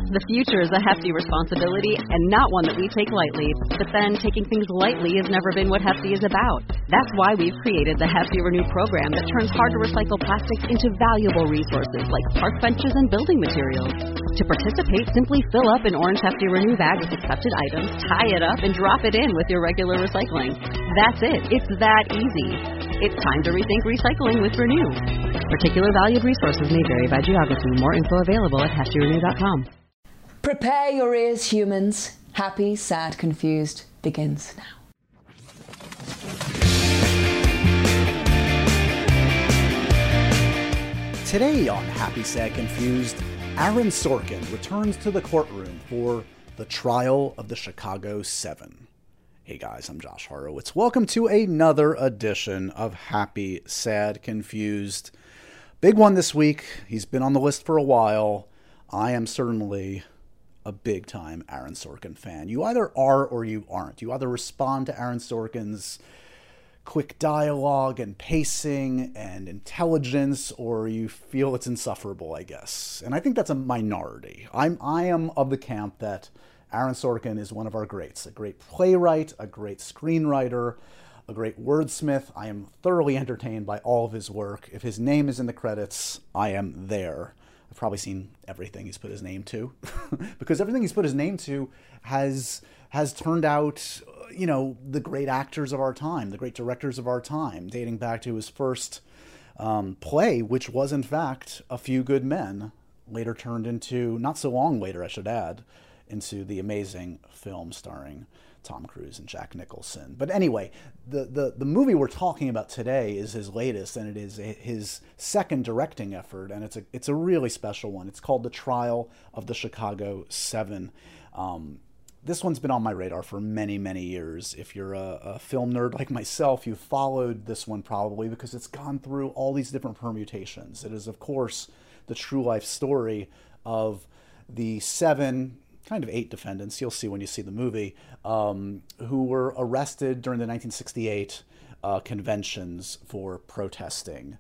The future is a hefty responsibility and not one that we take lightly. But then, taking things lightly has never been what Hefty is about. That's why we've created the Hefty Renew program that turns hard-to-recycle plastics into valuable resources like park benches and building materials. To participate, simply fill up an orange Hefty Renew bag with accepted items, tie it up, and drop it in with your regular recycling. That's it. It's that easy. It's time to rethink recycling with Renew. Particular valued resources may vary by geography. More info available at heftyrenew.com. Prepare your ears, humans. Happy, Sad, Confused begins now. Today on Happy, Sad, Confused, Aaron Sorkin returns to the courtroom for the trial of the Chicago 7. Hey guys, I'm Josh Horowitz. Welcome to another edition of Happy, Sad, Confused. Big one this week. He's been on the list for a while. I am certainly a big-time Aaron Sorkin fan. You either are or you aren't. You either respond to Aaron Sorkin's quick dialogue and pacing and intelligence, or you feel it's insufferable, I guess. And I think that's a minority. I am of the camp that Aaron Sorkin is one of our greats, a great playwright, a great screenwriter, a great wordsmith. I am thoroughly entertained by all of his work. If his name is in the credits, I am there. I've probably seen everything he's put his name to, because everything he's put his name to has turned out, you know, the great actors of our time, the great directors of our time, dating back to his first play, which was in fact A Few Good Men, later turned into, not so long later I should add, into the amazing film starring Tom Cruise and Jack Nicholson. But anyway, the movie we're talking about today is his latest, and it is his second directing effort, and it's a really special one. It's called The Trial of the Chicago 7. This one's been on my radar for many, many years. If you're a film nerd like myself, you've followed this one probably because it's gone through all these different permutations. It is, of course, the true life story of the 7, kind of 8 defendants, you'll see when you see the movie, who were arrested during the 1968 conventions for protesting.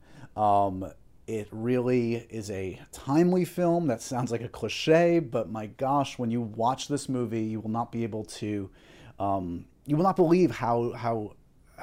It really is a timely film. That sounds like a cliche, but my gosh, when you watch this movie, you will not be able to, you will not believe how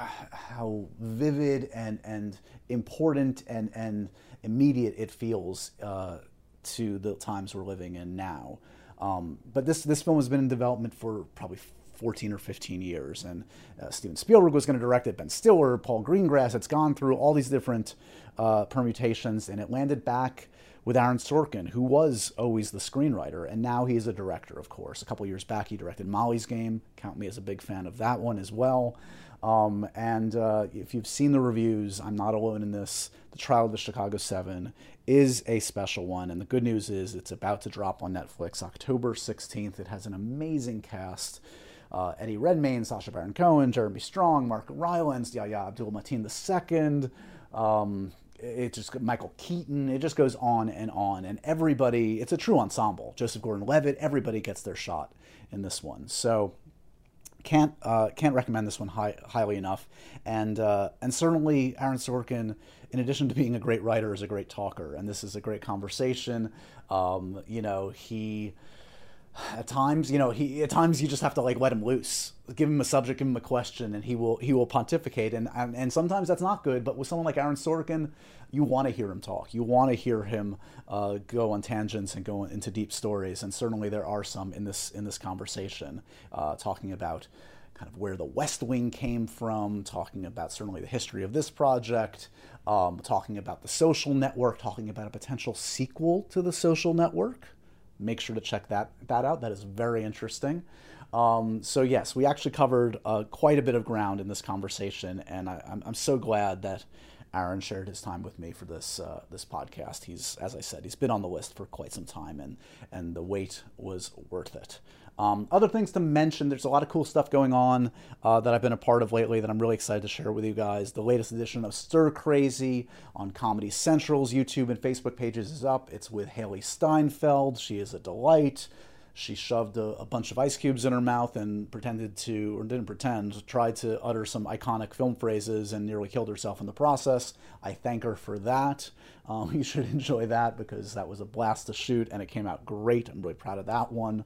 vivid and important and immediate it feels to the times we're living in now. But this film has been in development for probably 14 or 15 years, and Steven Spielberg was going to direct it, Ben Stiller, Paul Greengrass. It's gone through all these different permutations, and it landed back with Aaron Sorkin, who was always the screenwriter, and now he is a director, of course. A couple years back, he directed Molly's Game. Count me as a big fan of that one as well. And if you've seen the reviews, I'm not alone in this. The Trial of the Chicago 7 is a special one, and the good news is it's about to drop on Netflix October 16th. It has an amazing cast. Eddie Redmayne, Sacha Baron Cohen, Jeremy Strong, Mark Rylance, Yahya Abdul-Mateen II, it just Michael Keaton. It just goes on, and everybody. It's a true ensemble. Joseph Gordon-Levitt. Everybody gets their shot in this one. So can't recommend this one highly enough. And certainly Aaron Sorkin, in addition to being a great writer, is a great talker. And this is a great conversation. He. At times you just have to let him loose, give him a subject, give him a question, and he will pontificate. And sometimes that's not good. But with someone like Aaron Sorkin, you want to hear him talk. You want to hear him go on tangents and go into deep stories. And certainly there are some in this conversation, talking about kind of where the West Wing came from, talking about certainly the history of this project, talking about The Social Network, talking about a potential sequel to The Social Network. Make sure to check that out. That is very interesting. So yes, we actually covered quite a bit of ground in this conversation, and I'm so glad that Aaron shared his time with me for this podcast. As I said, he's been on the list for quite some time, and the wait was worth it. Other things to mention, there's a lot of cool stuff going on that I've been a part of lately that I'm really excited to share with you guys. The latest edition of Stir Crazy on Comedy Central's YouTube and Facebook pages is up. It's with Haley Steinfeld. She is a delight. She shoved a bunch of ice cubes in her mouth and pretended to, or didn't pretend, tried to utter some iconic film phrases and nearly killed herself in the process. I thank her for that. You should enjoy that because that was a blast to shoot and it came out great. I'm really proud of that one.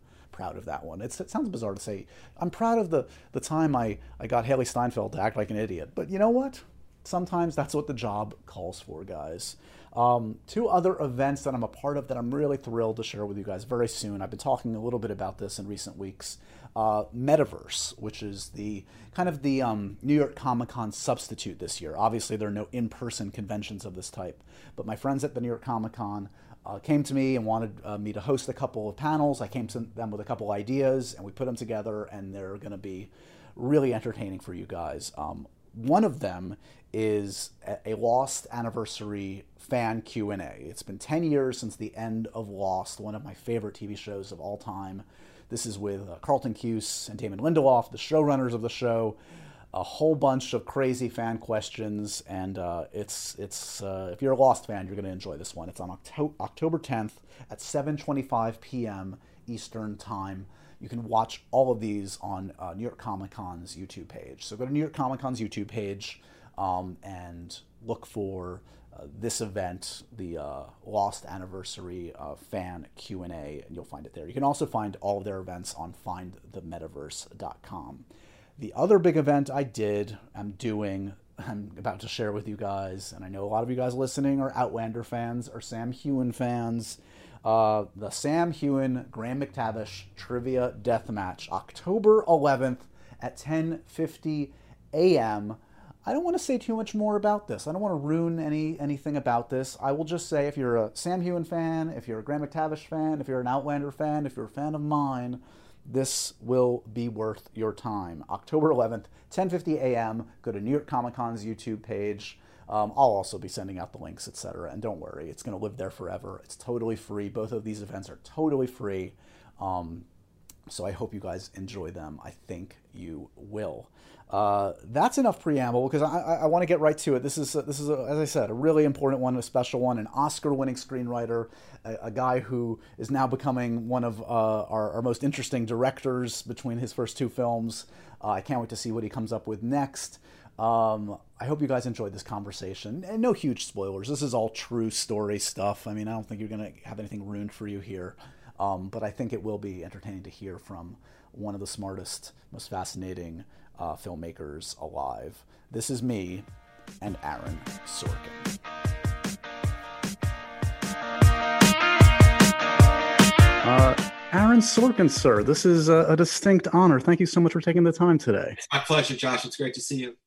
It sounds bizarre to say. I'm proud of the time I got Haley Steinfeld to act like an idiot. But you know what? Sometimes that's what the job calls for, guys. Two other events that I'm a part of that I'm really thrilled to share with you guys very soon. I've been talking a little bit about this in recent weeks. Metaverse, which is the kind of the New York Comic Con substitute this year. Obviously, there are no in-person conventions of this type, but my friends at the New York Comic Con came to me and wanted me to host a couple of panels. I came to them with a couple ideas, and we put them together, and they're going to be really entertaining for you guys. One of them is a Lost anniversary fan Q&A. It's been 10 years since the end of Lost, one of my favorite TV shows of all time. This is with Carlton Cuse and Damon Lindelof, the showrunners of the show. A whole bunch of crazy fan questions, and it's if you're a Lost fan, you're going to enjoy this one. It's on October 10th at 7:25 p.m. Eastern Time. You can watch all of these on New York Comic Con's YouTube page. So go to New York Comic Con's YouTube page and look for this event, the Lost Anniversary Fan Q&A, and you'll find it there. You can also find all of their events on findthemetaverse.com. The other big event I'm about to share with you guys, and I know a lot of you guys listening are Outlander fans or Sam Heughan fans. The Sam Heughan Graham McTavish Trivia Deathmatch, October 11th at 10:50 a.m. I don't want to say too much more about this. I don't want to ruin anything about this. I will just say if you're a Sam Heughan fan, if you're a Graham McTavish fan, if you're an Outlander fan, if you're a fan of mine, this will be worth your time. October 11th, 10:50 a.m. Go to New York Comic Con's YouTube page. I'll also be sending out the links, etc. And don't worry, it's going to live there forever. It's totally free. Both of these events are totally free. So I hope you guys enjoy them. I think you will. That's enough preamble because I want to get right to it. This is as I said, a really important one, a special one, an Oscar-winning screenwriter, a guy who is now becoming one of our most interesting directors between his first two films. I can't wait to see what he comes up with next. I hope you guys enjoyed this conversation. And no huge spoilers. This is all true story stuff. I mean, I don't think you're going to have anything ruined for you here. But I think it will be entertaining to hear from one of the smartest, most fascinating filmmakers alive. This is me and Aaron Sorkin. Aaron Sorkin, sir, this is a distinct honor. Thank you so much for taking the time today. It's my pleasure, Josh. It's great to see you.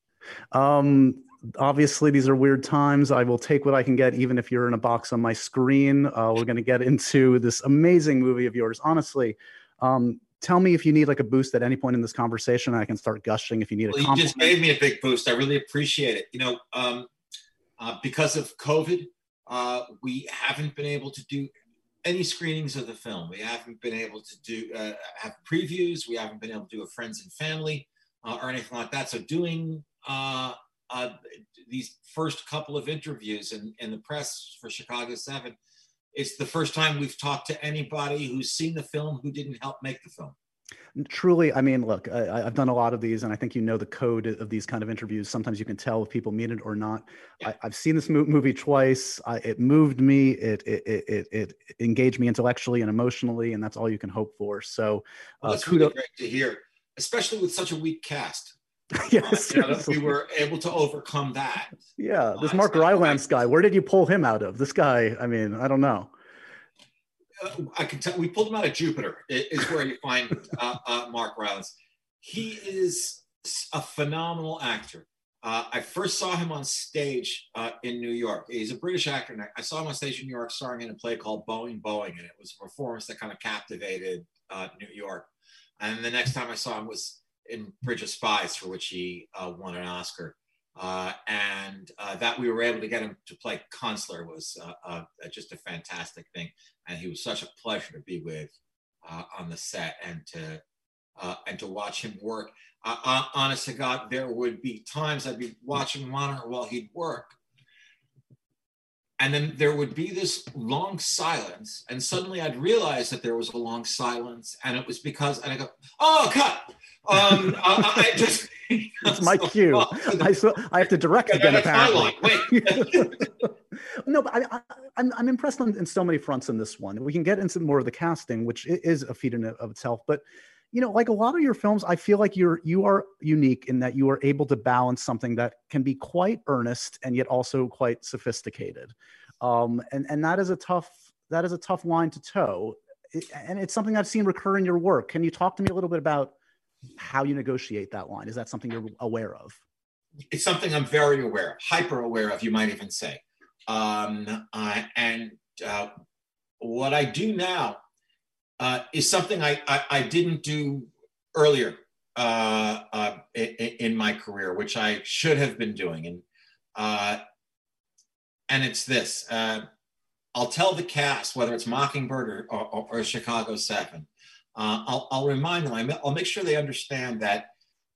Obviously, these are weird times. I will take what I can get, even if you're in a box on my screen. We're going to get into this amazing movie of yours. Honestly, tell me if you need like a boost at any point in this conversation. I can start gushing if you need a compliment. You just gave me a big boost. I really appreciate it. You know, because of COVID, we haven't been able to do any screenings of the film. We haven't been able to do have previews. We haven't been able to do a friends and family or anything like that. So doing these first couple of interviews in the press for Chicago 7, it's the first time we've talked to anybody who's seen the film who didn't help make the film. Truly, I mean, look, I've done a lot of these, and I think you know the code of these kind of interviews. Sometimes you can tell if people mean it or not. Yeah. I've seen this movie twice. It moved me. It engaged me intellectually and emotionally, and that's all you can hope for. So that's really great to hear, especially with such a weak cast. Yes, we were able to overcome that. Yeah, this Mark Rylance guy, where did you pull him out of? This guy, I mean, I don't know. I can tell we pulled him out of Jupiter. Is where you find Mark Rylance. He is a phenomenal actor. I first saw him on stage in New York. He's a British actor, and I saw him on stage in New York starring in a play called Boeing, and it was a performance that kind of captivated New York. And the next time I saw him was in Bridge of Spies, for which he won an Oscar. And that we were able to get him to play Consular was just a fantastic thing. And he was such a pleasure to be with on the set and to watch him work. Honest to God, there would be times I'd be watching a monitor while he'd work. And then there would be this long silence, and suddenly I'd realize that there was a long silence, and it was because, and I go, "Oh, cut!" I just it's my cue. I have to direct again. Apparently, wait. No, but I'm impressed in so many fronts in this one. We can get into more of the casting, which is a feat in of itself. But you know, like a lot of your films, I feel like you are unique in that you are able to balance something that can be quite earnest and yet also quite sophisticated. And that is a tough line to toe. And it's something I've seen recur in your work. Can you talk to me a little bit about how you negotiate that line? Is that something you're aware of? It's something I'm very aware of, hyper aware of, you might even say. What I do now is something I didn't do earlier in my career, which I should have been doing. And it's this. I'll tell the cast, whether it's Mockingbird or Chicago 7, I'll remind them, I'll make sure they understand that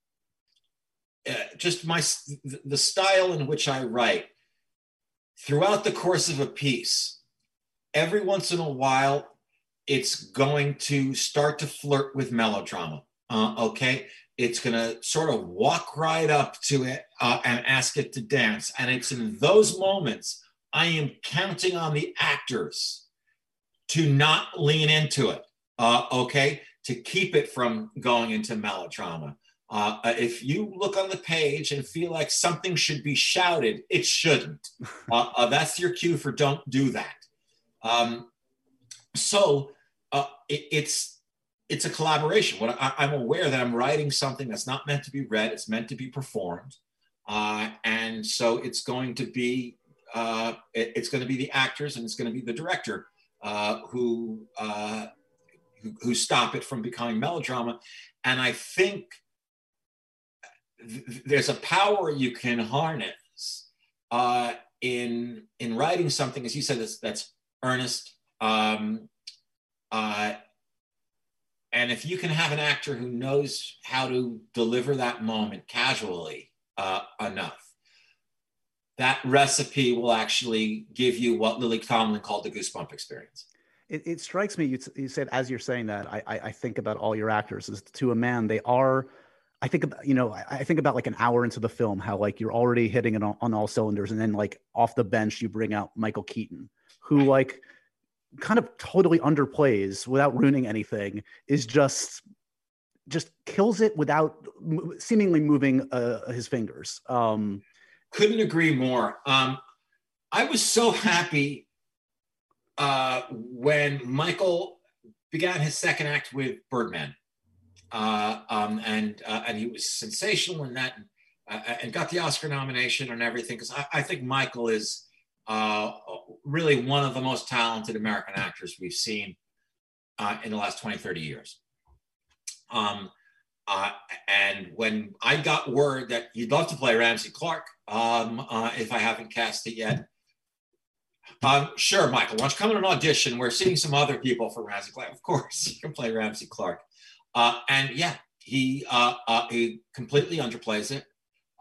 just the style in which I write, throughout the course of a piece, every once in a while, it's going to start to flirt with melodrama, okay? It's going to sort of walk right up to it and ask it to dance. And it's in those moments I am counting on the actors to not lean into it, okay? To keep it from going into melodrama. If you look on the page and feel like something should be shouted, it shouldn't. That's your cue for don't do that. It's a collaboration. I'm aware that I'm writing something that's not meant to be read, it's meant to be performed. And so it's going to be the actors and it's going to be the director who stop it from becoming melodrama. And I think there's a power you can harness in writing something, as you said, that's earnest. And if you can have an actor who knows how to deliver that moment casually enough, that recipe will actually give you what Lily Tomlin called the goosebump experience. It strikes me, you said, as you're saying that, I think about all your actors as to a man, they are, I think about like an hour into the film, how like you're already hitting it on all cylinders. And then like off the bench, you bring out Michael Keaton, who like kind of totally underplays without ruining anything, is just kills it without seemingly moving his fingers. Couldn't agree more. I was so happy when Michael began his second act with Birdman, and he was sensational in that, and got the Oscar nomination and everything. Because I think Michael is really one of the most talented American actors we've seen in the last 20, 30 years. And when I got word that he'd love to play Ramsey Clark, if I haven't cast it yet, sure, Michael, why don't you come in an audition? We're seeing some other people for Ramsey Clark. Of course, you can play Ramsey Clark. And yeah, he completely underplays it.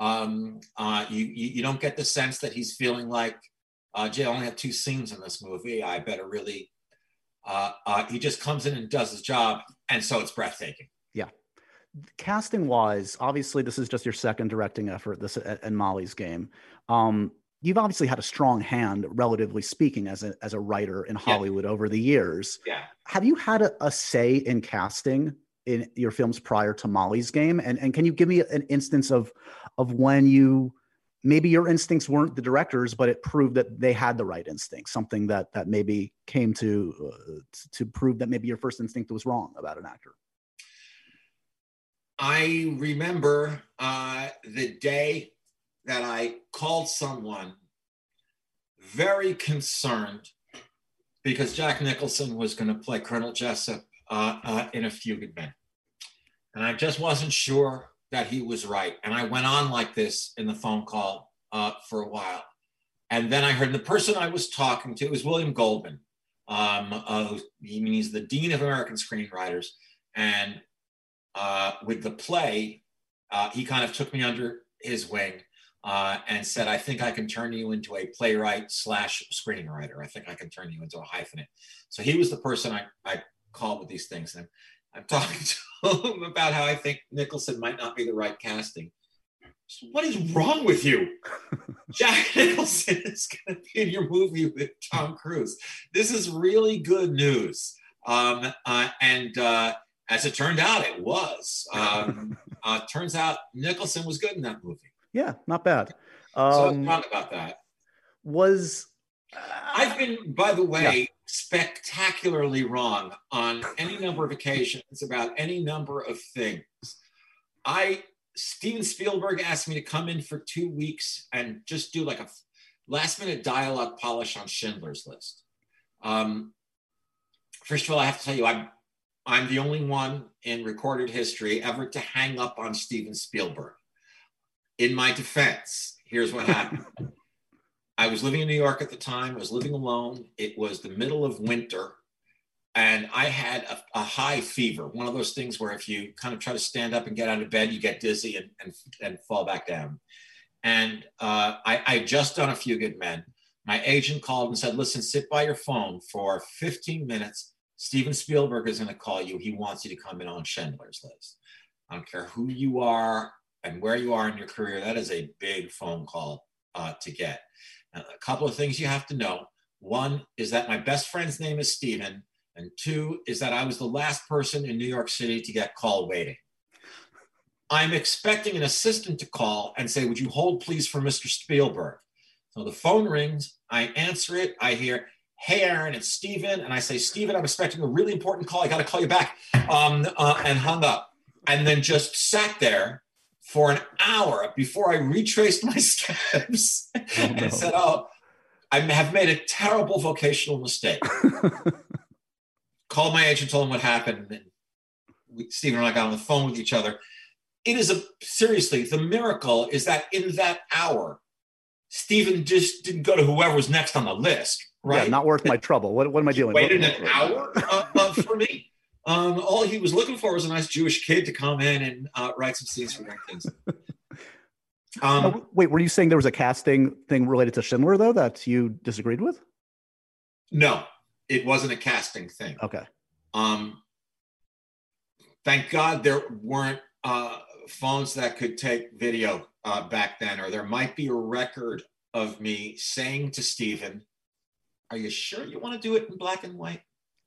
You don't get the sense that he's feeling like, Jay, I only have 2 scenes in this movie. I better really, he just comes in and does his job. And so it's breathtaking. Yeah. Casting wise, obviously this is just your second directing effort, this and Molly's Game. You've obviously had a strong hand, relatively speaking, as a writer in Hollywood over the years. Yeah. Have you had a say in casting in your films prior to Molly's Game? And can you give me an instance of when maybe your instincts weren't the directors, but it proved that they had the right instinct, something that maybe came to prove that maybe your first instinct was wrong about an actor? I remember the day that I called someone very concerned because Jack Nicholson was going to play Colonel Jessup in A Few Good Men. And I just wasn't sure that he was right. And I went on like this in the phone call for a while. And then I heard the person I was talking to was William Goldman. He's the Dean of American Screenwriters. And with the play, he kind of took me under his wing. and said, I think I can turn you into a playwright / screenwriter. I think I can turn you into a hyphenate. So he was the person I called with these things. And I'm talking to him about how I think Nicholson might not be the right casting. So what is wrong with you? Jack Nicholson is going to be in your movie with Tom Cruise. This is really good news. And as it turned out, it was. Turns out Nicholson was good in that movie. Yeah, not bad. So I was wrong about that. I've been, by the way, spectacularly wrong on any number of occasions about any number of things. Steven Spielberg asked me to come in for 2 weeks and just do like a last-minute dialogue polish on Schindler's List. First of all, I have to tell you, I'm the only one in recorded history ever to hang up on Steven Spielberg. In my defense, here's what happened. I was living in New York at the time. I was living alone. It was the middle of winter, and I had a high fever, one of those things where if you kind of try to stand up and get out of bed, you get dizzy and fall back down. And I had just done A Few Good Men. My agent called and said, listen, sit by your phone for 15 minutes. Steven Spielberg is going to call you. He wants you to come in on Schindler's List. I don't care who you are and where you are in your career. That is a big phone call to get. Now, a couple of things you have to know. One is that my best friend's name is Steven. And two is that I was the last person in New York City to get call waiting. I'm expecting an assistant to call and say, would you hold please for Mr. Spielberg? So the phone rings, I answer it, I hear, hey, Aaron, it's Steven. And I say, Steven, I'm expecting a really important call. I got to call you back. And hung up. And then just sat there for an hour before I retraced my steps and said, I have made a terrible vocational mistake. Called my agent, told him what happened. And Steven and I got on the phone with each other. It is seriously, the miracle is that in that hour, Steven just didn't go to whoever was next on the list, right? Yeah, not worth my trouble. What am I doing? Waited an hour for me. All he was looking for was a nice Jewish kid to come in and write some scenes for their things. Wait, were you saying there was a casting thing related to Schindler, though, that you disagreed with? No, it wasn't a casting thing. Okay. Thank God there weren't phones that could take video back then, or there might be a record of me saying to Steven, are you sure you want to do it in black and white?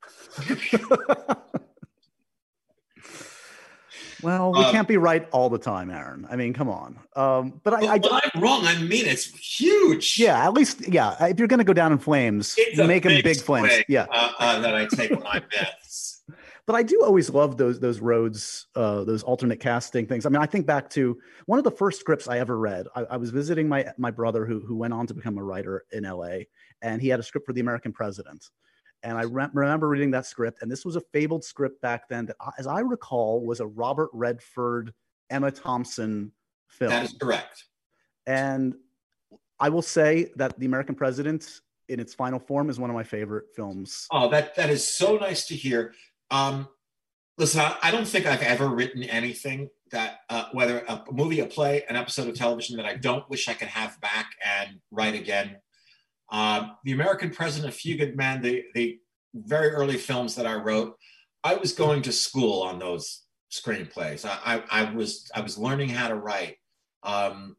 Well, we can't be right all the time, Aaron. I mean, come on. But I'm wrong. I mean, it's huge. Yeah, at least, yeah. If you're going to go down in flames, you make them big flames. Yeah, that I take my bets. But I do always love those roads, those alternate casting things. I mean, I think back to one of the first scripts I ever read. I was visiting my brother who went on to become a writer in LA, and he had a script for The American President. And I remember reading that script, and this was a fabled script back then that, as I recall, was a Robert Redford, Emma Thompson film. That is correct. And I will say that The American President, in its final form, is one of my favorite films. Oh, that is so nice to hear. Listen, I don't think I've ever written anything that, whether a movie, a play, an episode of television, that I don't wish I could have back and write again. The American President, A Few Good Men, the very early films that I wrote, I was going to school on those screenplays. I was learning how to write. I'm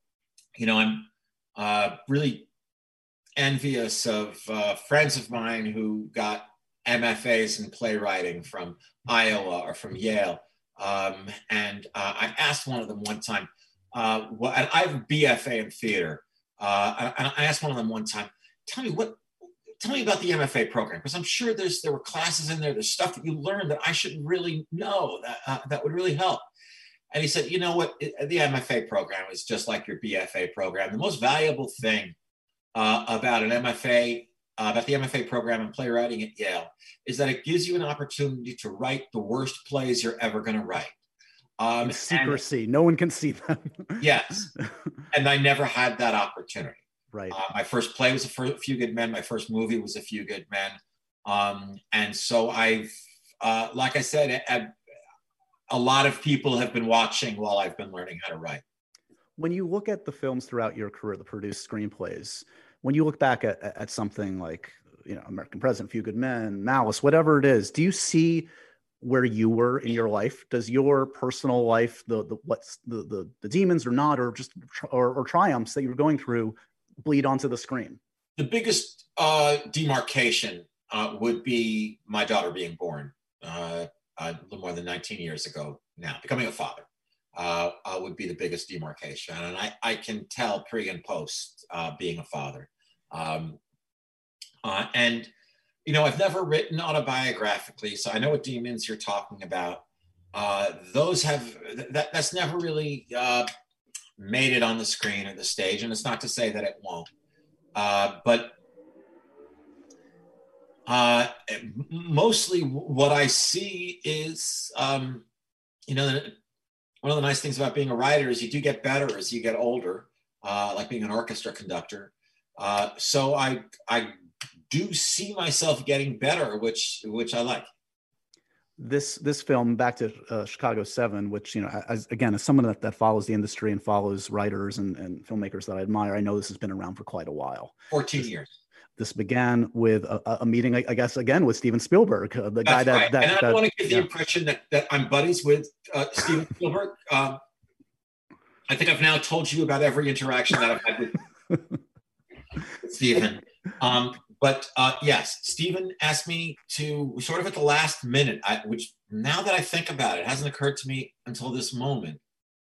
really envious of friends of mine who got MFAs in playwriting from Iowa or from Yale. And I asked one of them one time, and I have a BFA in theater. And I asked one of them one time, tell me about the MFA program, because I'm sure there were classes in there, there's stuff that you learned that I should really know that would really help. And he said, you know what, the MFA program is just like your BFA program. The most valuable thing about an MFA, about the MFA program in playwriting at Yale, is that it gives you an opportunity to write the worst plays you're ever going to write. In secrecy, no one can see them. Yes, and I never had that opportunity. Right. My first play was A Few Good Men. My first movie was A Few Good Men. And so I've, like I said, a lot of people have been watching while I've been learning how to write. When you look at the films throughout your career, the produced screenplays, when you look back at something like, American President, Few Good Men, Malice, whatever it is, do you see where you were in your life? Does your personal life, the demons or not, or just or triumphs that you were going through, bleed onto the screen? The biggest demarcation would be my daughter being born a little more than 19 years ago now, becoming a father. Would be the biggest demarcation. And I can tell pre and post being a father. And, I've never written autobiographically, so I know what demons you're talking about. That's never really made it on the screen or the stage, and it's not to say that it won't. But mostly what I see is, one of the nice things about being a writer is you do get better as you get older, like being an orchestra conductor. So I do see myself getting better, which I like. This film, back to Chicago 7, which, as someone that follows the industry and follows writers and filmmakers that I admire, I know this has been around for quite a while. 14 years. This began with a meeting, I guess, again, with Steven Spielberg, the guy that. And I don't want to give the impression that I'm buddies with Steven Spielberg. I think I've now told you about every interaction that I've had with Steven. But yes, Steven asked me to, sort of at the last minute, which now that I think about it, hasn't occurred to me until this moment.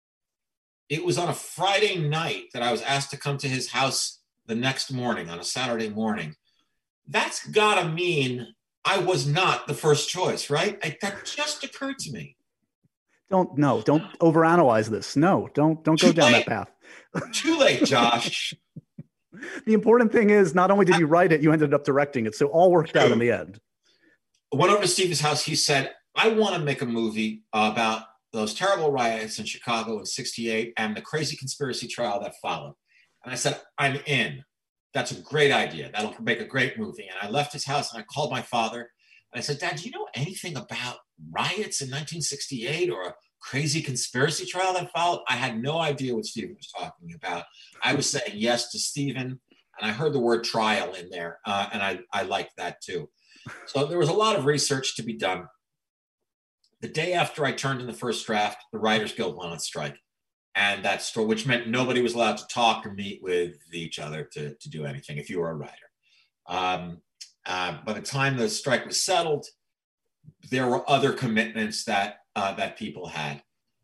It was on a Friday night that I was asked to come to his house the next morning, on a Saturday morning. That's gotta mean I was not the first choice, right? That just occurred to me. Don't overanalyze this. No, don't go down that path. Too late, Josh. The important thing is, not only did you write it, you ended up directing it. So all worked out in the end. I went over to Steven's house. He said, I want to make a movie about those terrible riots in Chicago in '68 and the crazy conspiracy trial that followed. And I said, I'm in. That's a great idea. That'll make a great movie. And I left his house and I called my father. And I said, Dad, do you know anything about riots in 1968 or a crazy conspiracy trial that followed? I had no idea what Steven was talking about. I was saying yes to Steven, and I heard the word trial in there, and I liked that too. So there was a lot of research to be done. The day after I turned in the first draft, the Writers Guild went on strike, and which meant nobody was allowed to talk or meet with each other to do anything if you were a writer. By the time the strike was settled, there were other commitments that people had.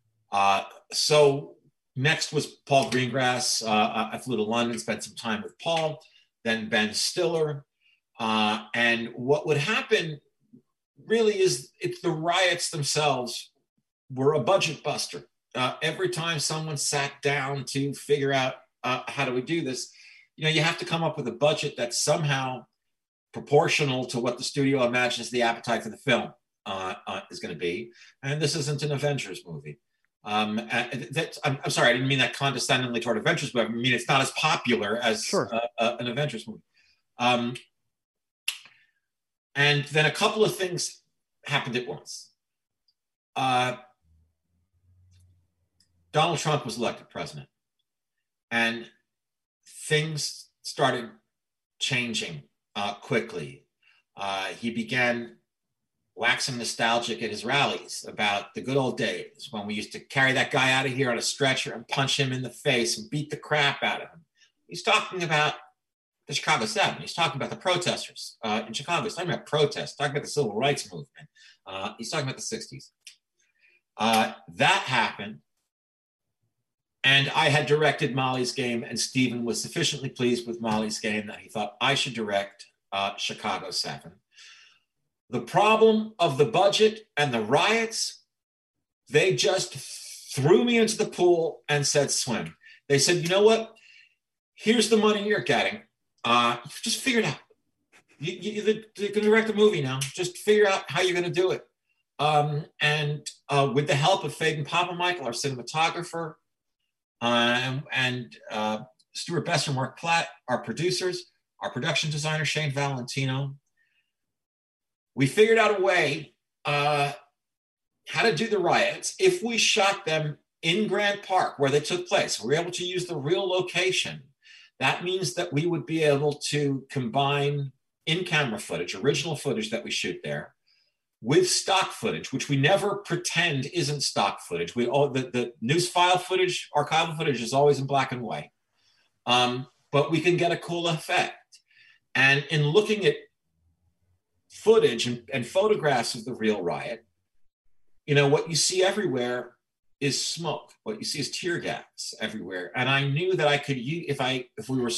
So next was Paul Greengrass. I flew to London, spent some time with Paul, then Ben Stiller. And what would happen really is the riots themselves were a budget buster. Every time someone sat down to figure out how do we do this, you have to come up with a budget that's somehow proportional to what the studio imagines the appetite for the film is going to be. And this isn't an Avengers movie. I'm sorry, I didn't mean that condescendingly toward Avengers, but I mean it's not as popular as an Avengers movie. And then a couple of things happened at once. Donald Trump was elected president, and things started changing quickly. He began waxing nostalgic at his rallies about the good old days when we used to carry that guy out of here on a stretcher and punch him in the face and beat the crap out of him. He's talking about the Chicago 7. He's talking about the protesters in Chicago. He's talking about protests, talking about the civil rights movement. He's talking about the 60s. That happened. And I had directed Molly's Game, and Steven was sufficiently pleased with Molly's Game that he thought I should direct Chicago 7. The problem of the budget and the riots, they just threw me into the pool and said, swim. They said, you know what? Here's the money you're getting. Just figure it out. You're going to direct a movie now. Just figure out how you're going to do it. And with the help of Faden Papamichael, our cinematographer, and Stuart Best and Mark Platt, our producers, our production designer, Shane Valentino, we figured out a way how to do the riots if we shot them in Grant Park where they took place. We're able to use the real location. That means that we would be able to combine in-camera footage, original footage that we shoot there, with stock footage, which we never pretend isn't stock footage. The news file footage, archival footage is always in black and white. But we can get a cool effect. And in looking at footage and photographs of the real riot, you know, what you see everywhere is smoke. What you see is tear gas everywhere. And I knew that I could use, if we were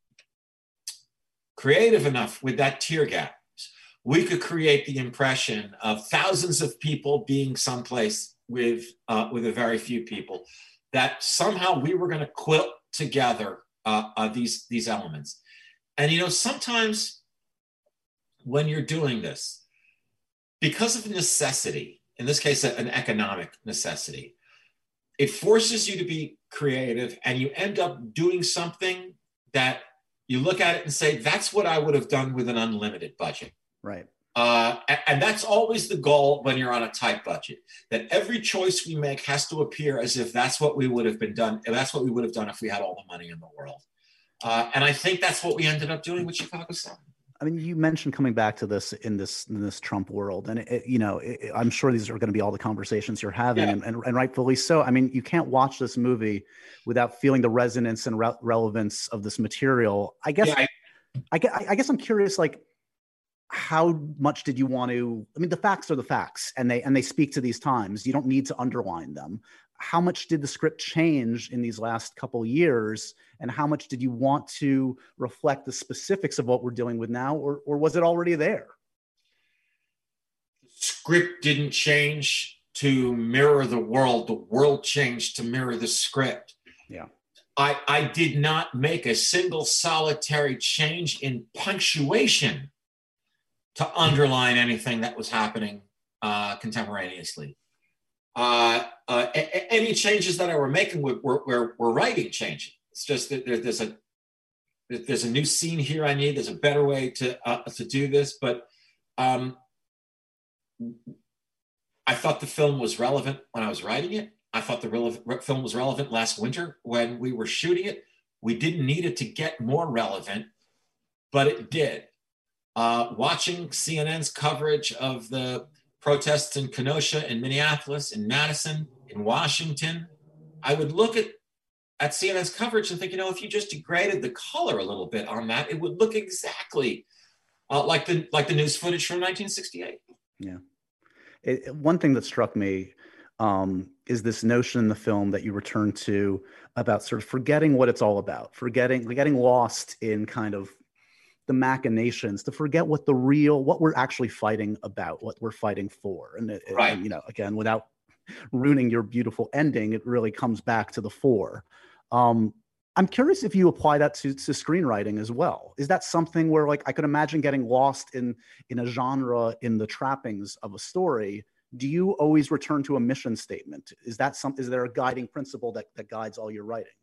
creative enough with that tear gas, we could create the impression of thousands of people being someplace with a very few people, that somehow we were going to quilt together these elements. And, you know, sometimes when you're doing this, because of necessity, in this case, an economic necessity, it forces you to be creative, and you end up doing something that you look at it and say, that's what I would have done with an unlimited budget. Right. And that's always the goal when you're on a tight budget, that every choice we make has to appear as if that's what we would have done if we had all the money in the world. And I think that's what we ended up doing with Chicago 7. I mean, you mentioned coming back to this in this Trump world, and I'm sure these are going to be all the conversations you're having, yeah. and rightfully so. I mean, you can't watch this movie without feeling the resonance and relevance of this material. I guess I'm curious, like, how much did you want to? I mean, the facts are the facts, and they speak to these times. You don't need to underline them. How much did the script change in these last couple of years, and how much did you want to reflect the specifics of what we're dealing with now, or was it already there? The script didn't change to mirror the world. The world changed to mirror the script. Yeah. I did not make a single solitary change in punctuation to underline anything that was happening contemporaneously. Any changes that I were making were writing changes. It's just that there's a new scene here I need. There's a better way to do this. But I thought the film was relevant when I was writing it. I thought the film was relevant last winter when we were shooting it. We didn't need it to get more relevant, but it did. Watching CNN's coverage of the protests in Kenosha, in Minneapolis, in Madison, in Washington, I would look at CNN's coverage and think, you know, if you just degraded the color a little bit on that, it would look exactly like the news footage from 1968. Yeah. One thing that struck me is this notion in the film that you return to about sort of forgetting what it's all about, getting lost in kind of the machinations, to forget what we're actually fighting about, what we're fighting for. And, right. And, you know, again, without ruining your beautiful ending, it really comes back to the fore. I'm curious if you apply that to screenwriting as well. Is that something where, like, I could imagine getting lost in a genre, in the trappings of a story? Do you always return to a mission statement? Is there a guiding principle that guides all your writing?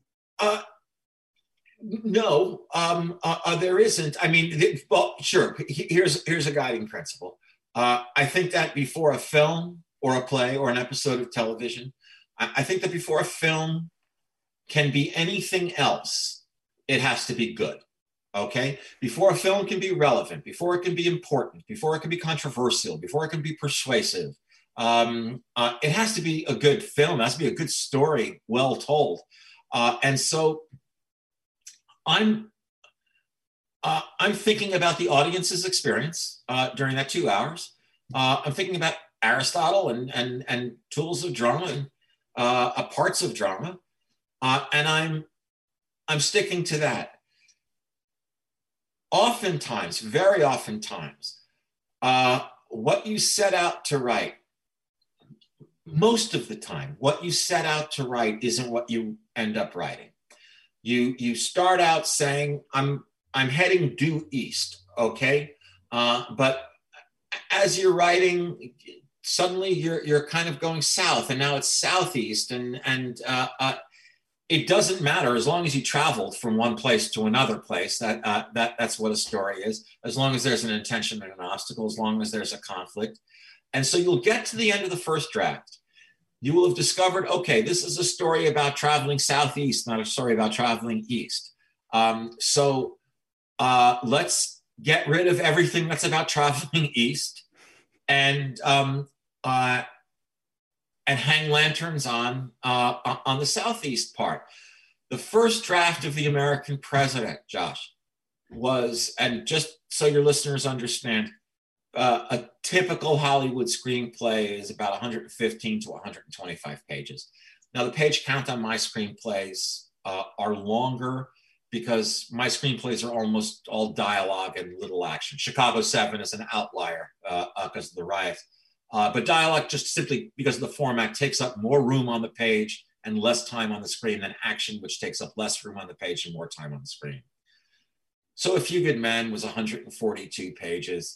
No, there isn't. I mean, well, sure. Here's a guiding principle. I think that before a film or a play or an episode of television, I think that before a film can be anything else, it has to be good. Okay? Before a film can be relevant, before it can be important, before it can be controversial, before it can be persuasive, it has to be a good film. It has to be a good story, well told. And so I'm thinking about the audience's experience during that 2 hours. I'm thinking about Aristotle and tools of drama and parts of drama, and I'm sticking to that. Oftentimes, very oftentimes, what you set out to write, most of the time, what you set out to write isn't what you end up writing. You start out saying, I'm heading due east, okay? But as you're writing, suddenly you're kind of going south, and now it's southeast, and it doesn't matter as long as you traveled from one place to another place. That's what a story is. As long as there's an intention and an obstacle, as long as there's a conflict, and so you'll get to the end of the first draft, you will have discovered, okay, this is a story about traveling southeast, not a story about traveling east. So let's get rid of everything that's about traveling east and hang lanterns on the southeast part. The first draft of The American President, Josh, was, and just so your listeners understand, a typical Hollywood screenplay is about 115 to 125 pages. Now, the page count on my screenplays are longer because my screenplays are almost all dialogue and little action. Chicago 7 is an outlier because of the riots. But dialogue, just simply because of the format, takes up more room on the page and less time on the screen than action, which takes up less room on the page and more time on the screen. So A Few Good Men was 142 pages.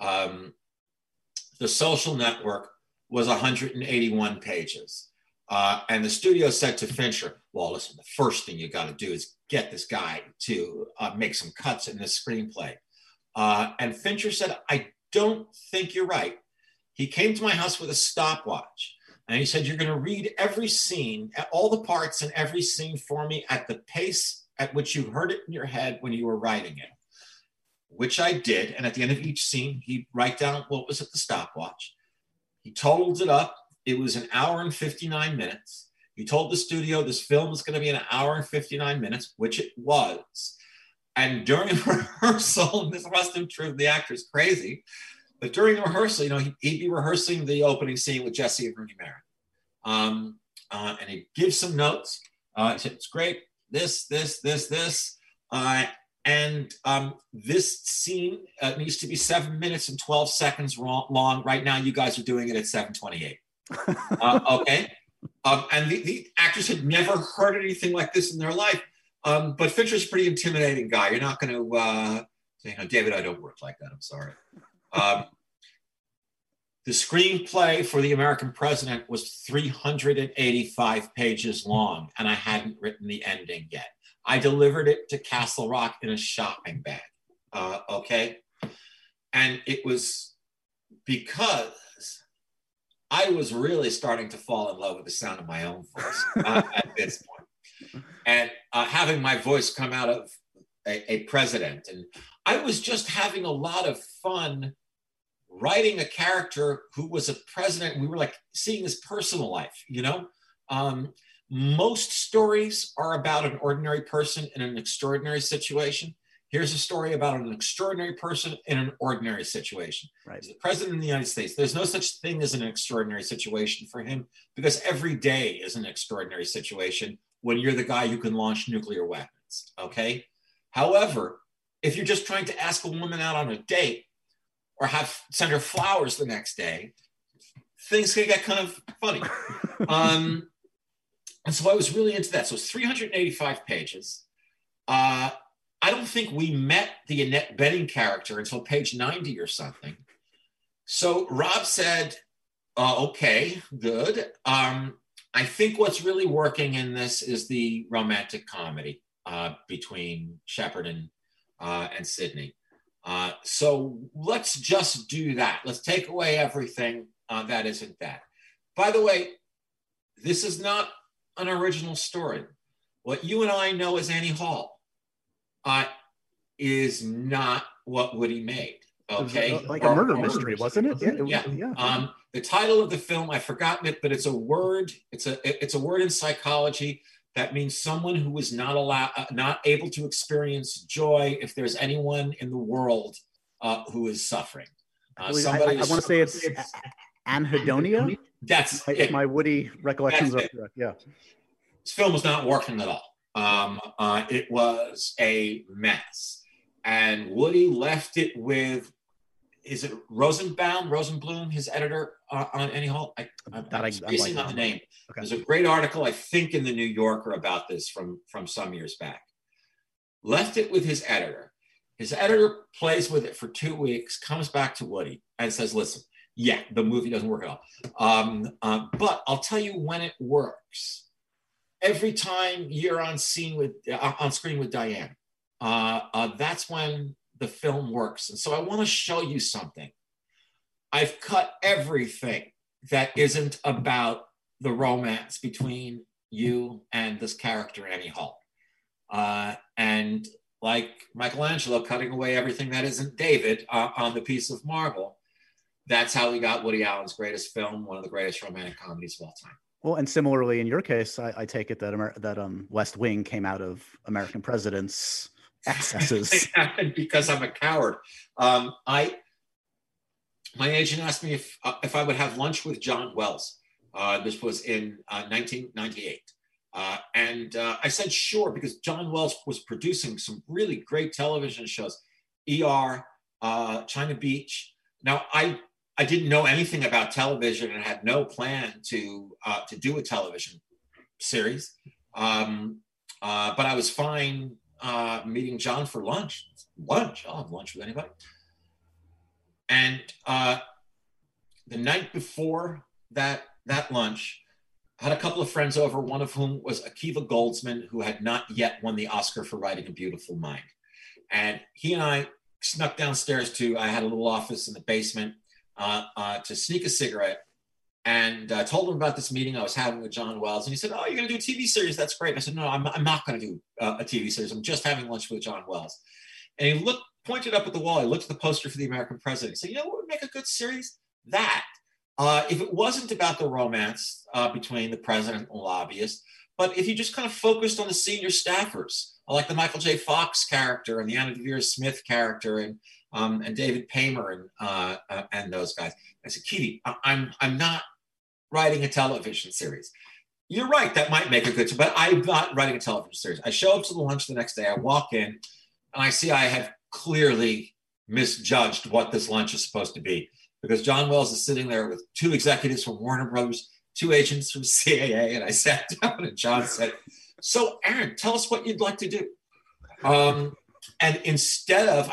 The Social Network was 181 pages. And the studio said to Fincher, well, listen, the first thing you got to do is get this guy to make some cuts in this screenplay. And Fincher said, I don't think you're right. He came to my house with a stopwatch and he said, you're going to read every scene, all the parts in every scene for me at the pace at which you heard it in your head when you were writing it. Which I did. And at the end of each scene, he'd write down what was at the stopwatch. He totaled it up. It was an hour and 59 minutes. He told the studio this film was going to be an hour and 59 minutes, which it was. And during rehearsal, and this must have driven the actors crazy, but during the rehearsal, he'd be rehearsing the opening scene with Jesse and Rooney Mara. And he'd give some notes. He said, it's great. This. And this scene needs to be 7 minutes and 12 seconds long. Right now, you guys are doing it at 7:28. Okay. And the actors had never heard anything like this in their life. But Fincher's a pretty intimidating guy. You're not going to say, David, I don't work like that. I'm sorry. The screenplay for The American President was 385 pages long, and I hadn't written the ending yet. I delivered it to Castle Rock in a shopping bag, okay? And it was because I was really starting to fall in love with the sound of my own voice at this point. And having my voice come out of a president. And I was just having a lot of fun writing a character who was a president. We were like seeing his personal life, Most stories are about an ordinary person in an extraordinary situation. Here's a story about an extraordinary person in an ordinary situation. Right. He's the president of the United States. There's no such thing as an extraordinary situation for him because every day is an extraordinary situation when you're the guy who can launch nuclear weapons, okay? However, if you're just trying to ask a woman out on a date or send her flowers the next day, things can get kind of funny. And so I was really into that. So it's 385 pages. I don't think we met the Annette Bening character until page 90 or something. So Rob said, okay, good. I think what's really working in this is the romantic comedy between Shepard and Sidney. So let's just do that. Let's take away everything that isn't that. By the way, this is not an original story. What you and I know as Annie Hall is not what Woody made. Okay, it was like a murder mystery, wasn't it? Yeah. The title of the film, I've forgotten it, but it's a word. It's a word in psychology that means someone who is not able to experience joy if there's anyone in the world who is suffering. I want to say it's anhedonia. That's if my Woody recollections are correct. Yeah, this film was not working at all. It was a mess, and Woody left it with. Is it Rosenblum, his editor on Annie Hall? I'm spacing on the name. Okay. There's a great article, I think, in the New Yorker about this from some years back. Left it with his editor. His editor plays with it for 2 weeks, comes back to Woody and says, listen, yeah, the movie doesn't work at all. But I'll tell you when it works. Every time you're on screen with Diane, that's when the film works. And so I want to show you something. I've cut everything that isn't about the romance between you and this character, Annie Hall. And like Michelangelo cutting away everything that isn't David on the piece of marble, that's how we got Woody Allen's greatest film, one of the greatest romantic comedies of all time. Well, and similarly in your case, I take it that West Wing came out of American President's excesses. It happened because I'm a coward. My agent asked me if I would have lunch with John Wells. This was in 1998. And I said, sure, because John Wells was producing some really great television shows, ER, China Beach. Now, I didn't know anything about television and had no plan to do a television series. But I was fine meeting John for lunch. I'll have lunch with anybody. And the night before that lunch, I had a couple of friends over, one of whom was Akiva Goldsman, who had not yet won the Oscar for Writing a Beautiful Mind. And he and I snuck downstairs I had a little office in the basement to sneak a cigarette, and told him about this meeting I was having with John Wells. And he said, oh, you're going to do a TV series? That's great. I said, no, I'm not going to do a TV series. I'm just having lunch with John Wells. And he pointed up at the wall. He looked at the poster for The American President. He said, you know what would make a good series? That. If it wasn't about the romance between the president and the lobbyist, but if you just kind of focused on the senior staffers, like the Michael J. Fox character and the Anna Deavere Smith character and David Paymer and those guys. I said, Kitty, I'm not writing a television series. You're right, that might make a good, but I'm not writing a television series. I show up to the lunch the next day, I walk in, and I see I have clearly misjudged what this lunch is supposed to be, because John Wells is sitting there with two executives from Warner Brothers, two agents from CAA, and I sat down and John said, so Aaron, tell us what you'd like to do. And instead of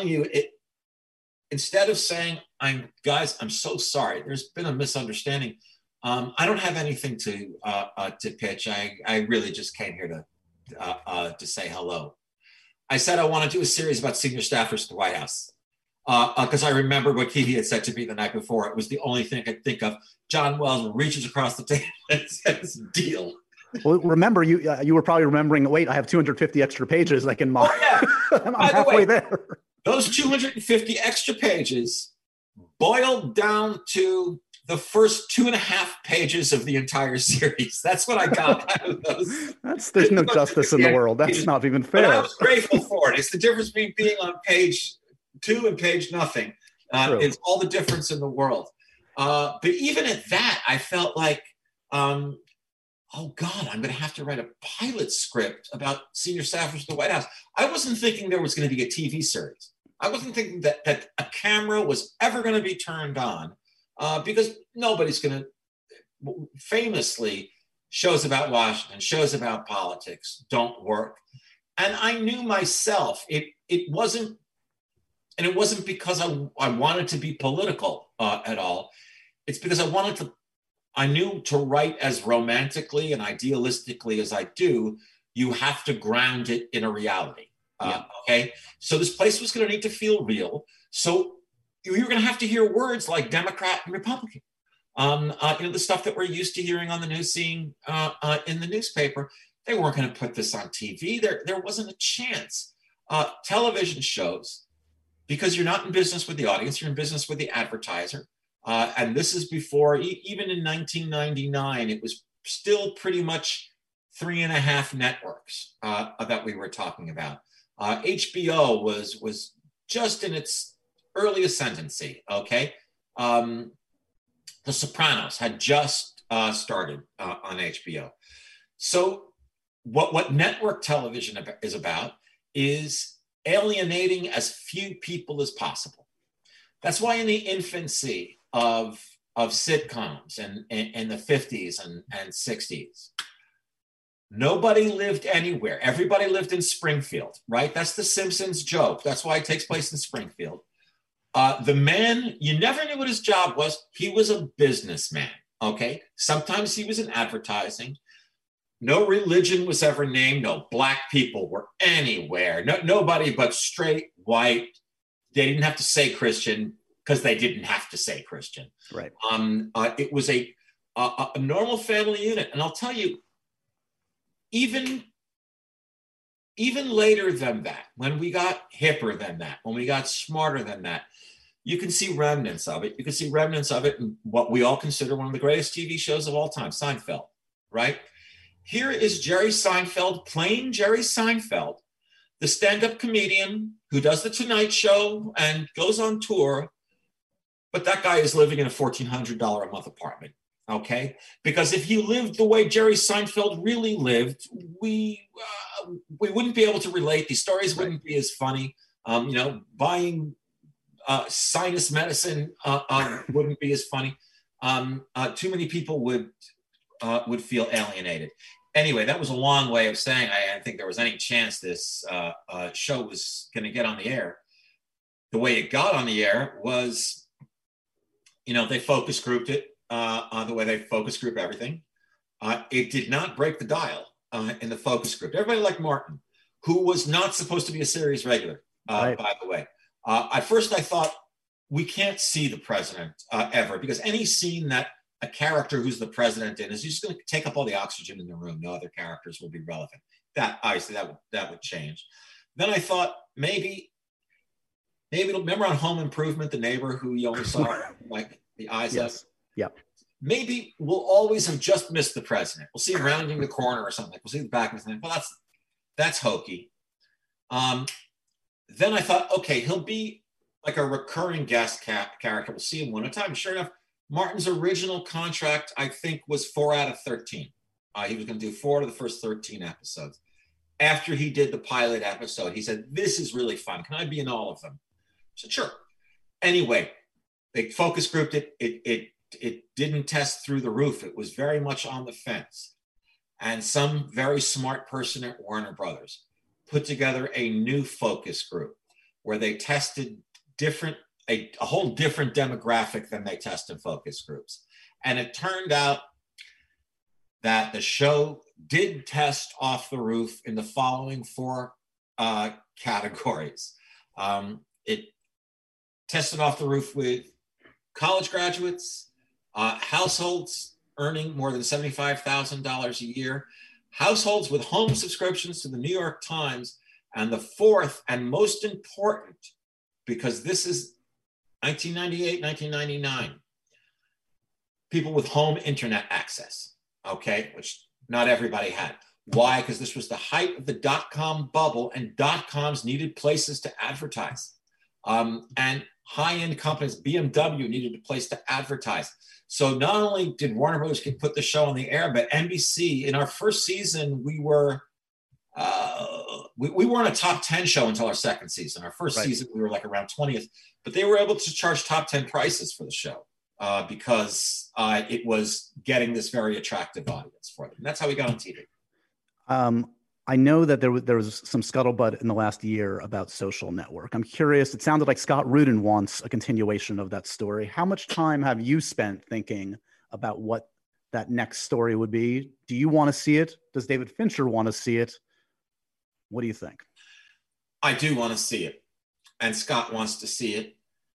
saying, guys, I'm so sorry, there's been a misunderstanding. I don't have anything to pitch. I really just came here to say hello. I said I want to do a series about senior staffers at the White House. Because I remembered what Kiki had said to me the night before. It was the only thing I could think of. John Wells reaches across the table and says, deal. Well, remember, you were probably remembering, wait, I have 250 extra pages I can mark. Oh, yeah. I'm halfway there. Those 250 extra pages boiled down to the first 2.5 pages of the entire series. That's what I got out of those. There's no justice in the world. That's not even fair. But I was grateful for it. It's the difference between being on page 2 and page nothing. It's all the difference in the world. But even at that, I felt like, oh God, I'm going to have to write a pilot script about senior staffers at the White House. I wasn't thinking there was going to be a TV series. I wasn't thinking that a camera was ever going to be turned on because nobody's going to, famously, shows about Washington, shows about politics don't work. And I knew myself, it wasn't because I wanted to be political at all. It's because I knew to write as romantically and idealistically as I do, you have to ground it in a reality. Okay. So this place was going to need to feel real. So you're going to have to hear words like Democrat and Republican. The stuff that we're used to hearing on the news, seeing in the newspaper. They weren't going to put this on TV. There wasn't a chance. Television shows, because you're not in business with the audience, you're in business with the advertiser. And this is before, even in 1999, it was still pretty much 3.5 networks that we were talking about. HBO was just in its early ascendancy, okay? The Sopranos had just started on HBO. So what network television is about is alienating as few people as possible. That's why in the infancy of sitcoms in the 50s and 60s, nobody lived anywhere. Everybody lived in Springfield, right? That's the Simpsons joke. That's why it takes place in Springfield. The man, you never knew what his job was. He was a businessman, okay? Sometimes he was in advertising. No religion was ever named. No black people were anywhere. Nobody but straight white. They didn't have to say Christian because they didn't have to say Christian. Right. It was a a normal family unit. And I'll tell you, even later than that, when we got hipper than that, when we got smarter than that, you can see remnants of it. You can see remnants of it in what we all consider one of the greatest TV shows of all time, Seinfeld, right? Here is Jerry Seinfeld playing Jerry Seinfeld, the stand-up comedian who does the Tonight Show and goes on tour, but that guy is living in a $1,400 a month apartment, okay? Because if he lived the way Jerry Seinfeld really lived, we wouldn't be able to relate. These stories wouldn't be as funny. Buying sinus medicine wouldn't be as funny. Too many people would feel alienated. Anyway, that was a long way of saying I didn't think there was any chance this show was going to get on the air. The way it got on the air was, they focus grouped it the way they focus group everything. It did not break the dial in the focus group. Everybody liked Martin, who was not supposed to be a series regular, by the way. At first, I thought, we can't see the president ever, because any scene that a character who's the president in is just going to take up all the oxygen in the room. No other characters will be relevant. That obviously that would change. Then I thought maybe remember on Home Improvement, the neighbor who you only saw like the eyes of. Yep. Maybe we'll always have just missed the president. We'll see him rounding the corner or something. We'll see the back of his name. Well, that's hokey. Then I thought, okay, he'll be like a recurring guest character. We'll see him one at a time. Sure enough, Martin's original contract, I think, was 4 out of 13. He was going to do 4 out of the first 13 episodes. After he did the pilot episode, he said, this is really fun. Can I be in all of them? I said, sure. Anyway, they focus grouped it. It didn't test through the roof. It was very much on the fence. And some very smart person at Warner Brothers put together a new focus group where they tested a whole different demographic than they test in focus groups. And it turned out that the show did test off the roof in the following 4 categories. It tested off the roof with college graduates, households earning more than $75,000 a year, households with home subscriptions to the New York Times, and the 4th and most important, because this is 1998, 1999, people with home internet access, okay, which not everybody had. Why? Because this was the height of the dot-com bubble, and dot-coms needed places to advertise. And high-end companies, BMW needed a place to advertise. So not only did Warner Brothers put the show on the air, but NBC, in our first season, we weren't a top 10 show until our second season. Our first season, we were like around 20th, but they were able to charge top 10 prices for the show because it was getting this very attractive audience for them. And that's how we got on TV. I know that there was some scuttlebutt in the last year about Social Network. I'm curious, it sounded like Scott Rudin wants a continuation of that story. How much time have you spent thinking about what that next story would be? Do you want to see it? Does David Fincher want to see it? What do you think? I do want to see it. And Scott wants to see it.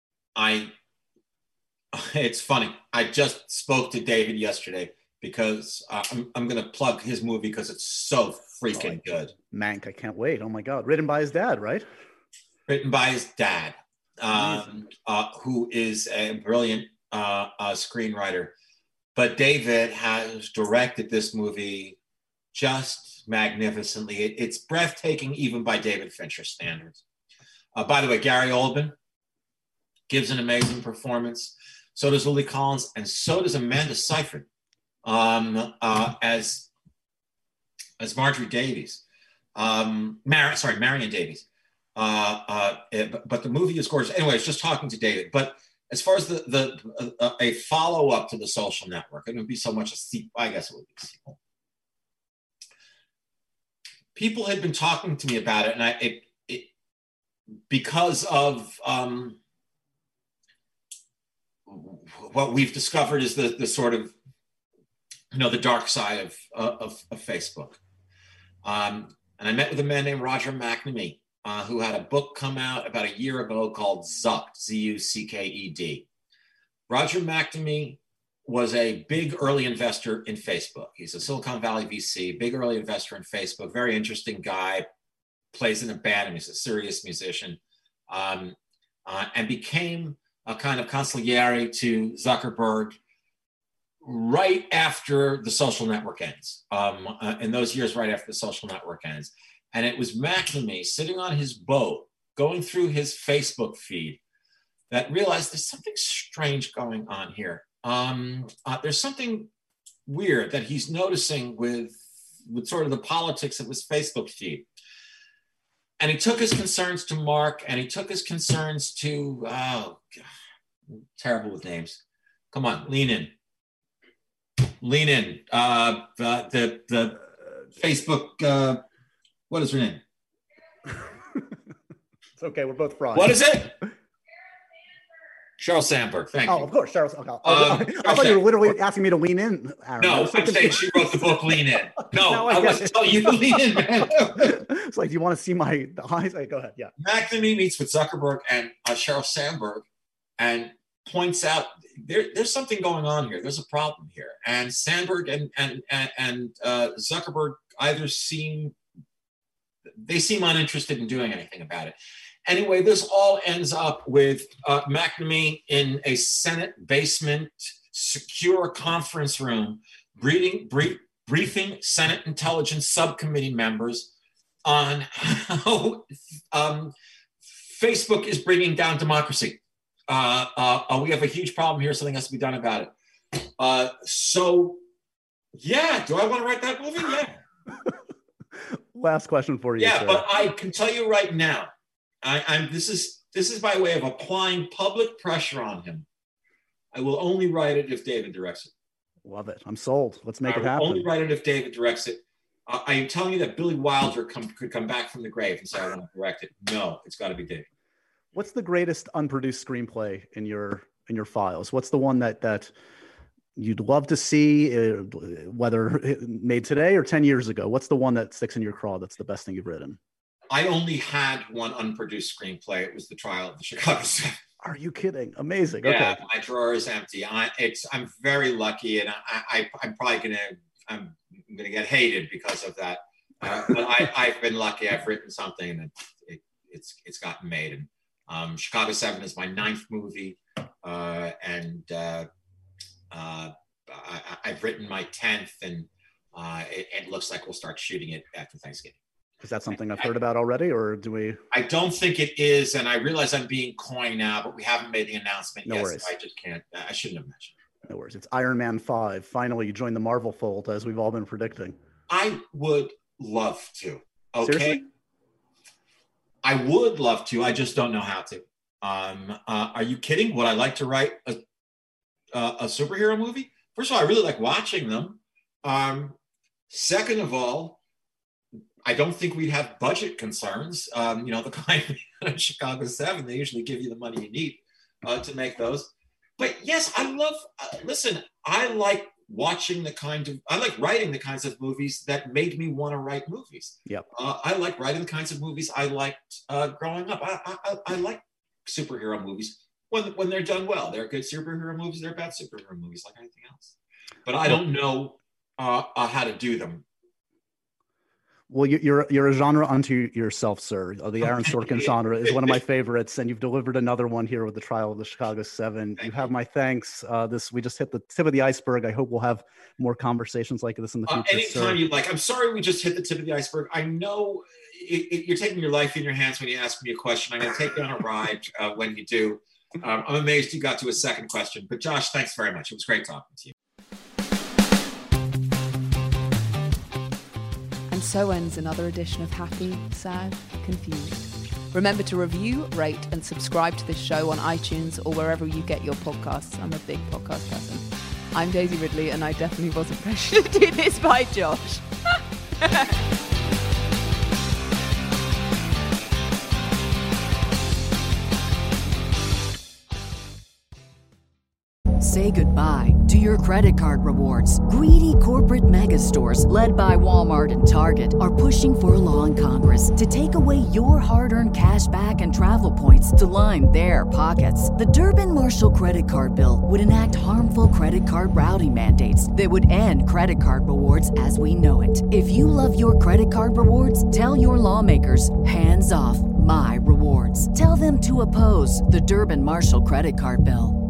It's funny. I just spoke to David yesterday because I'm going to plug his movie because it's so freaking good. Mank, I can't wait. Oh my God. Written by his dad, right? Written by his dad, who is a brilliant screenwriter. But David has directed this movie just magnificently. It's breathtaking even by David Fincher standards. By the way, Gary Oldman gives an amazing performance. So does Lily Collins, and so does Amanda Seyfried as Marjorie Davies. Marion Davies. But the movie is gorgeous. Anyway, I was just talking to David. But as far as a follow-up to The Social Network, it would be so much a sequel. I guess it would be a sequel. People had been talking to me about it, and because of what we've discovered is the sort of, the dark side of Facebook. And I met with a man named Roger McNamee, who had a book come out about a year ago called Zucked, Z-U-C-K-E-D. Roger McNamee was a big early investor in Facebook. He's a Silicon Valley VC, big early investor in Facebook, very interesting guy, plays in a band, and he's a serious musician, and became a kind of consigliere to Zuckerberg right after The Social Network ends, in those years right after The Social Network ends. And it was McNamee sitting on his boat, going through his Facebook feed, that realized there's something strange going on here. There's something weird that he's noticing with sort of the politics of his Facebook feed. And he took his concerns to Mark, and he took his concerns to, oh, God, terrible with names. Come on, lean in. Lean in. The Facebook, what is her name? It's okay, we're both frauds. What is it? Sheryl Sandberg, thank you. Oh, of course, Sheryl. Okay. I thought you were literally asking me to lean in, Aaron. No, I'm saying she wrote the book Lean In. No, I wasn't telling you to lean in, man. It's like, do you want to see my eyes? Go ahead, yeah. McNamee meets with Zuckerberg and Sheryl Sandberg and points out there's something going on here. There's a problem here. And Sandberg and Zuckerberg either seem uninterested in doing anything about it. Anyway, this all ends up with McNamee in a Senate basement, secure conference room, briefing Senate Intelligence Subcommittee members on how Facebook is bringing down democracy. We have a huge problem here. Something has to be done about it. So, yeah, do I want to write that movie? Yeah. Last question for you. Yeah, sir. but I can tell you right now, this is by way of applying public pressure on him. I will only write it if David directs it. Love it. I'm sold. Let's make it happen. I will only write it if David directs it. I am telling you that Billy Wilder could come back from the grave and say, I want to direct it. No, it's got to be David. What's the greatest unproduced screenplay in your files? What's the one that you'd love to see, whether made today or 10 years ago? What's the one that sticks in your craw that's the best thing you've written? I only had one unproduced screenplay. It was The Trial of the Chicago 7. Are you kidding? Amazing. Yeah, okay. My drawer is empty. I'm very lucky, and I'm probably I'm gonna get hated because of that. But I've been lucky. I've written something, and it's gotten made. And Chicago 7 is my 9th movie, and I've written my 10th, and it looks like we'll start shooting it after Thanksgiving. Is that something I've heard about already, or do we? I don't think it is, and I realize I'm being coy now, but we haven't made the announcement yet. Worries. So I just can't. I shouldn't have mentioned it. No worries. It's Iron Man 5. Finally, you joined the Marvel fold, as we've all been predicting. I would love to. Okay. Seriously? I would love to. I just don't know how to. Are you kidding? Would I like to write a superhero movie? First of all, I really like watching them. Second of all, I don't think we'd have budget concerns. The kind of Chicago 7, they usually give you the money you need to make those. But yes, I love, listen, I like I like writing the kinds of movies that made me want to write movies. Yep. I like writing the kinds of movies I liked growing up. I like superhero movies when they're done well. They're good superhero movies, they're bad superhero movies like anything else. But I don't know how to do them. Well, you're a genre unto yourself, sir. The Aaron Sorkin genre is one of my favorites, and you've delivered another one here with The Trial of the Chicago 7. You have my thanks. We just hit the tip of the iceberg. I hope we'll have more conversations like this in the future. Anytime you'd like. I'm sorry we just hit the tip of the iceberg. I know you're taking your life in your hands when you ask me a question. I'm going to take you on a ride when you do. I'm amazed you got to a second question. But Josh, thanks very much. It was great talking to you. And so ends another edition of Happy, Sad, Confused. Remember to review, rate, and subscribe to this show on iTunes or wherever you get your podcasts. I'm a big podcast person. I'm Daisy Ridley, and I definitely wasn't pressured to do this by Josh. Say goodbye to your credit card rewards. Greedy corporate mega stores, led by Walmart and Target, are pushing for a law in Congress to take away your hard-earned cash back and travel points to line their pockets. The Durbin-Marshall credit card bill would enact harmful credit card routing mandates that would end credit card rewards as we know it. If you love your credit card rewards, tell your lawmakers, hands off my rewards. Tell them to oppose the Durbin-Marshall credit card bill.